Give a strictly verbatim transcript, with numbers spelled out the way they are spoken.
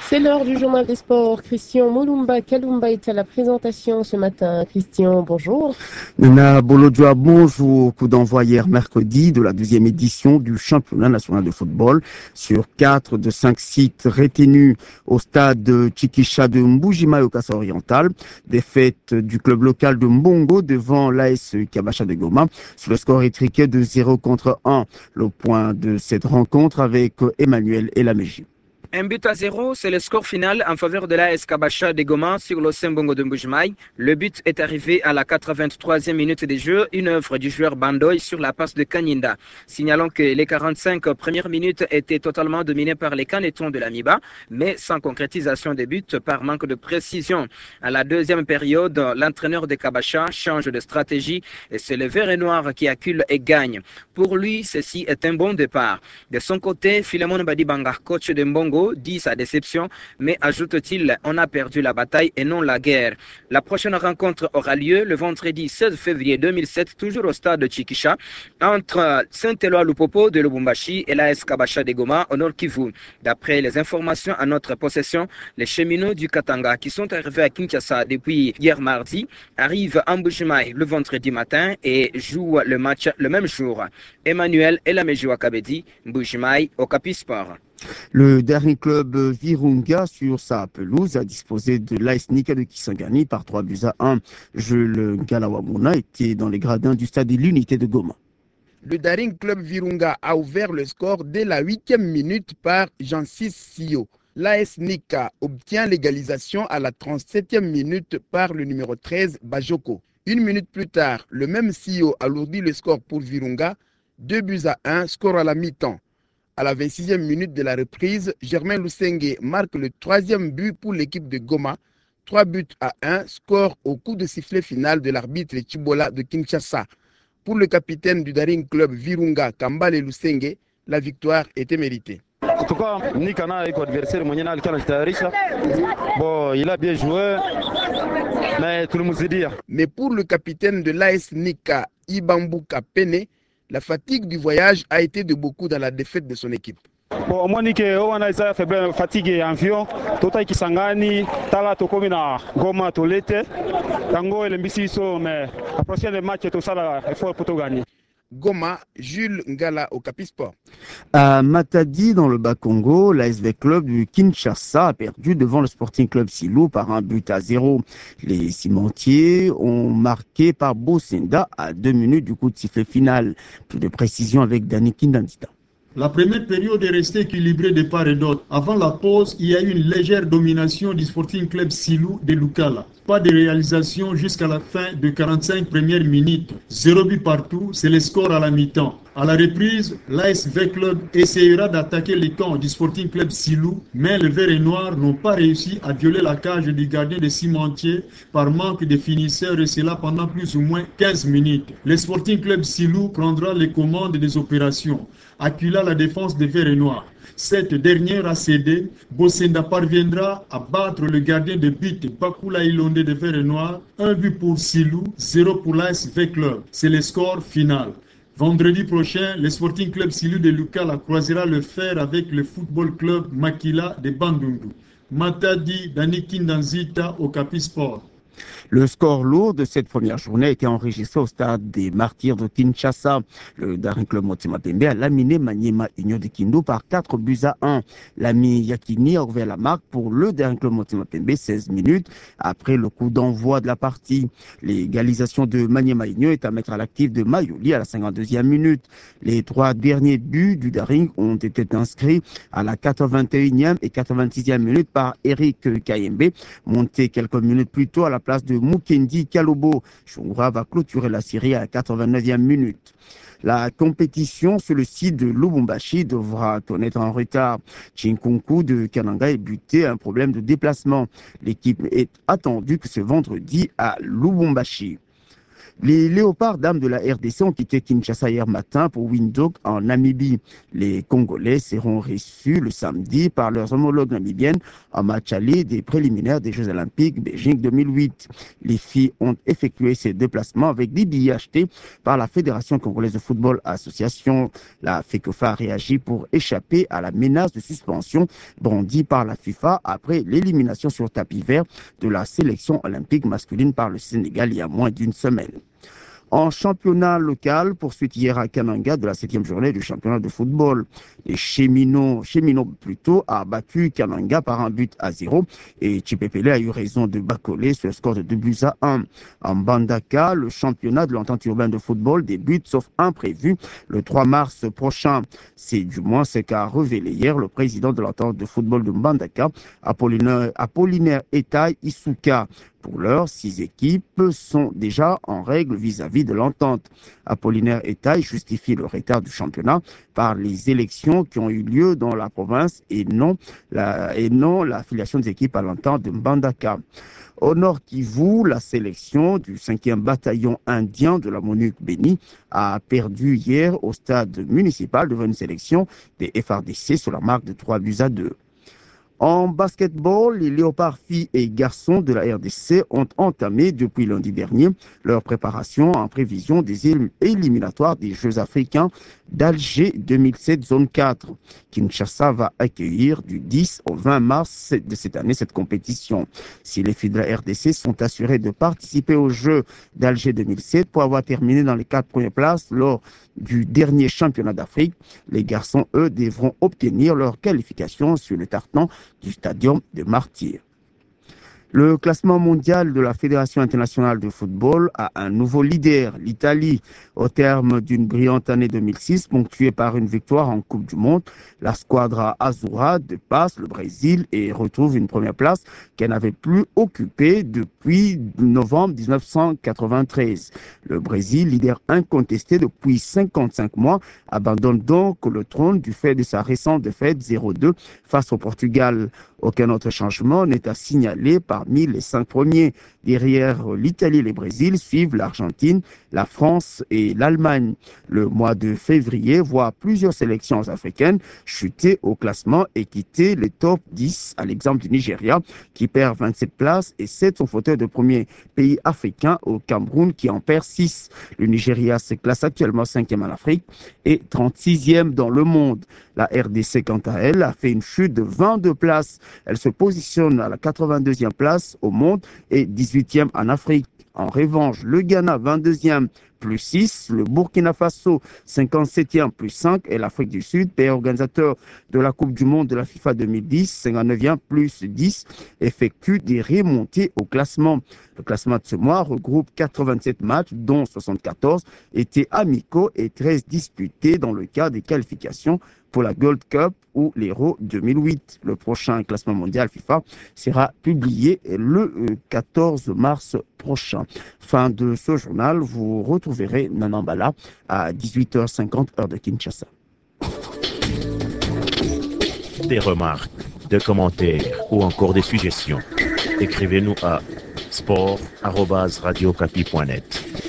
C'est l'heure du journal des sports. Christian Moulumba Kalumba est à la présentation ce matin. Christian, bonjour. Nana Bolodjoa, bonjour. Coup d'envoi hier mercredi de la deuxième édition du championnat national de football sur quatre de cinq sites retenus au stade de Chikisha de Mbujima au Kassa Oriental. Défaite du club local de Mbongo devant l'A S Kabasha de Goma sur le score étriqué de zéro contre un. Le point de cette rencontre avec Emmanuel Elameji. Un but à zéro, c'est le score final en faveur de l'A S Kabasha de Goma sur le Sembongo de Mbujimai. Le but est arrivé à la quatre-vingt-troisième minute de jeu, une œuvre du joueur Bandoy sur la passe de Kanyinda. Signalons que les quarante-cinq premières minutes étaient totalement dominées par les canetons de l'Amiba, mais sans concrétisation des buts par manque de précision. À la deuxième période, l'entraîneur de Kabasha change de stratégie et c'est le vert et noir qui accule et gagne. Pour lui, ceci est un bon départ. De son côté, Philemon Badibanga, coach de Mbongo, dit sa déception, mais ajoute-t-il, on a perdu la bataille et non la guerre. La prochaine rencontre aura lieu le vendredi seize février deux mille sept, toujours au stade de Chikisha, entre Saint-Éloi Lupopo de Lubumbashi et l'A S Kabasha de Goma au Nord Kivu. D'après les informations à notre possession, les cheminots du Katanga qui sont arrivés à Kinshasa depuis hier mardi arrivent à Mbujimai le vendredi matin et jouent le match le même jour. Emmanuel Elameji Wakabedi, Mbujimai, Okapi Sport. Le dernier club Virunga sur sa pelouse a disposé de l'A S Nika de Kisangani par trois buts à un. Jules Galawamuna était dans les gradins du stade de l'Unité de Goma. Le Daring Club Virunga a ouvert le score dès la huitième minute par Jean-Cis Sio. L'A S Nika obtient l'égalisation à la trente-septième minute par le numéro treize Bajoko. Une minute plus tard, le même Sio alourdit le score pour Virunga, deux buts à un, score à la mi-temps. À la vingt-sixième minute de la reprise, Germain Lusenge marque le troisième but pour l'équipe de Goma. trois buts à un, score au coup de sifflet final de l'arbitre Chibola de Kinshasa. Pour le capitaine du Daring Club Virunga, Kambale Lusenge, la victoire était méritée. En tout cas, Nikana est adversaire, bon, il a bien joué, mais tout le monde se dit. Mais pour le capitaine de l'A S Nika, Ibambuka Pene, la fatigue du voyage a été de beaucoup dans la défaite de son équipe. Bon, moi, Nike, on a fait fatigue en avion. Tota Kisangani, Tala Tokomina, Goma Tolete, Tango et l'Embisiso, mais la prochaine match est au Sala, il faut pour gagner. Goma, Jules Ngala au Capisport. À Matadi, dans le Bas-Congo, l'A S V Club du Kinshasa a perdu devant le Sporting Club Silou par un but à zéro. Les cimentiers ont marqué par Bosenda à deux minutes du coup de sifflet final. Plus de précision avec Dani Kindandita. La première période est restée équilibrée de part et d'autre. Avant la pause, il y a eu une légère domination du Sporting Club Silou de Lukala. Pas de réalisation jusqu'à la fin de quarante-cinq premières minutes. Zéro but partout, c'est le score à la mi-temps. À la reprise, l'A S V Club essayera d'attaquer les camps du Sporting Club Silou, mais les Verts et Noirs n'ont pas réussi à violer la cage du gardien de Cimentier par manque de finisseurs et cela pendant plus ou moins quinze minutes. Le Sporting Club Silou prendra les commandes des opérations, accueillant la défense des Verts et Noirs. Cette dernière a cédé, Bosenda parviendra à battre le gardien de but Bakula Ilonde de Verts et Noirs, un but pour Silou, zéro pour l'A S V Club. C'est le score final. Vendredi prochain, le Sporting Club Silou de Lukala croisera le fer avec le Football Club Makila de Bandundu. Matadi Dani Kindanzita au Capi Sport. Le score lourd de cette première journée a été enregistré au stade des Martyrs de Kinshasa. Le Daring Club Motema Pembe a laminé Maniema Union de Kindu par quatre buts à un. L'ami Yakini a ouvert la marque pour le Daring Club Motema Pembe seize minutes après le coup d'envoi de la partie. L'égalisation de Maniema Union est à mettre à l'actif de Mayoli à la cinquante-deuxième minute. Les trois derniers buts du Daring ont été inscrits à la quatre-vingt-unième et quatre-vingt-sixième minute par Eric Kayembe, monté quelques minutes plus tôt à la place de Mukendi Kalobo. Choura va clôturer la série à la quatre-vingt-neuvième minute. La compétition sur le site de Lubumbashi devra connaître un retard. Chinkunku de Kananga est buté à un problème de déplacement. L'équipe est attendue que ce vendredi à Lubumbashi. Les Léopards dames de la R D C ont quitté Kinshasa hier matin pour Windhoek en Namibie. Les Congolais seront reçus le samedi par leurs homologues namibiennes en match aller des préliminaires des Jeux Olympiques Beijing deux mille huit. Les filles ont effectué ces déplacements avec des billets achetés par la Fédération congolaise de football association. La FECOFA a réagi pour échapper à la menace de suspension brandie par la FIFA après l'élimination sur tapis vert de la sélection olympique masculine par le Sénégal il y a moins d'une semaine. En championnat local, poursuite hier à Kananga de la septième journée du championnat de football. Les Cheminots, Cheminots plutôt, a battu Kananga par un but à zéro et Chipepele a eu raison de bacoler sur le score de deux buts à un. En Mbandaka, le championnat de l'entente urbaine de football débute sauf imprévu le trois mars prochain. C'est du moins ce qu'a révélé hier le président de l'entente de football de Mbandaka, Apollinaire, Apollinaire Etai Isuka. Pour l'heure, six équipes sont déjà en règle vis-à-vis de l'entente. Apollinaire Etai justifie le retard du championnat par les élections qui ont eu lieu dans la province et non la, et non l'affiliation des équipes à l'entente de Mbandaka. Au Nord Kivu, la sélection du cinquième bataillon indien de la MONUC Béni a perdu hier au stade municipal devant une sélection des F R D C sur la marque de trois buts à deux. En basketball, les Léopards filles et garçons de la R D C ont entamé depuis lundi dernier leur préparation en prévision des éliminatoires des Jeux africains d'Alger deux mille sept zone quatre. Kinshasa va accueillir du dix au vingt mars de cette année cette compétition. Si les filles de la R D C sont assurées de participer aux Jeux d'Alger deux mille sept pour avoir terminé dans les quatre premières places lors du dernier championnat d'Afrique, les garçons, eux, devront obtenir leur qualification sur le tartan du stadium de Martyrs. Le classement mondial de la Fédération internationale de football a un nouveau leader, l'Italie. Au terme d'une brillante année deux mille six, ponctuée par une victoire en Coupe du Monde, la squadra Azura dépasse le Brésil et retrouve une première place qu'elle n'avait plus occupée depuis novembre mille neuf cent quatre-vingt-treize. Le Brésil, leader incontesté depuis cinquante-cinq mois, abandonne donc le trône du fait de sa récente défaite zéro deux face au Portugal. Aucun autre changement n'est à signaler parmi les cinq premiers. Derrière l'Italie et le Brésil suivent l'Argentine, la France et l'Allemagne. Le mois de février voit plusieurs sélections africaines chuter au classement et quitter les top dix, à l'exemple du Nigeria qui perd vingt-sept places et sept son fauteuil de premier pays africain au Cameroun qui en perd six. Le Nigeria se classe actuellement cinquième en Afrique et trente-sixième dans le monde. La R D C, quant à elle, a fait une chute de vingt-deux places. Elle se positionne à la quatre-vingt-deuxième place au monde et dix-huitième en Afrique. En revanche, le Ghana, vingt-deuxième, plus six, le Burkina Faso, cinquante-septième, plus cinq, et l'Afrique du Sud, pays organisateur de la Coupe du Monde de la FIFA deux mille dix, cinquante-neuvième, plus dix, effectue des remontées au classement. Le classement de ce mois regroupe quatre-vingt-sept matchs, dont soixante-quatorze étaient amicaux et treize disputés dans le cadre des qualifications pour la Gold Cup ou l'Euro deux mille huit. Le prochain classement mondial FIFA sera publié le quatorze mars prochain. Fin de ce journal, vous retrouverez Nanambala à dix-huit heures cinquante heure de Kinshasa. Des remarques, des commentaires ou encore des suggestions. Écrivez-nous à sport arobase radio okapi point net.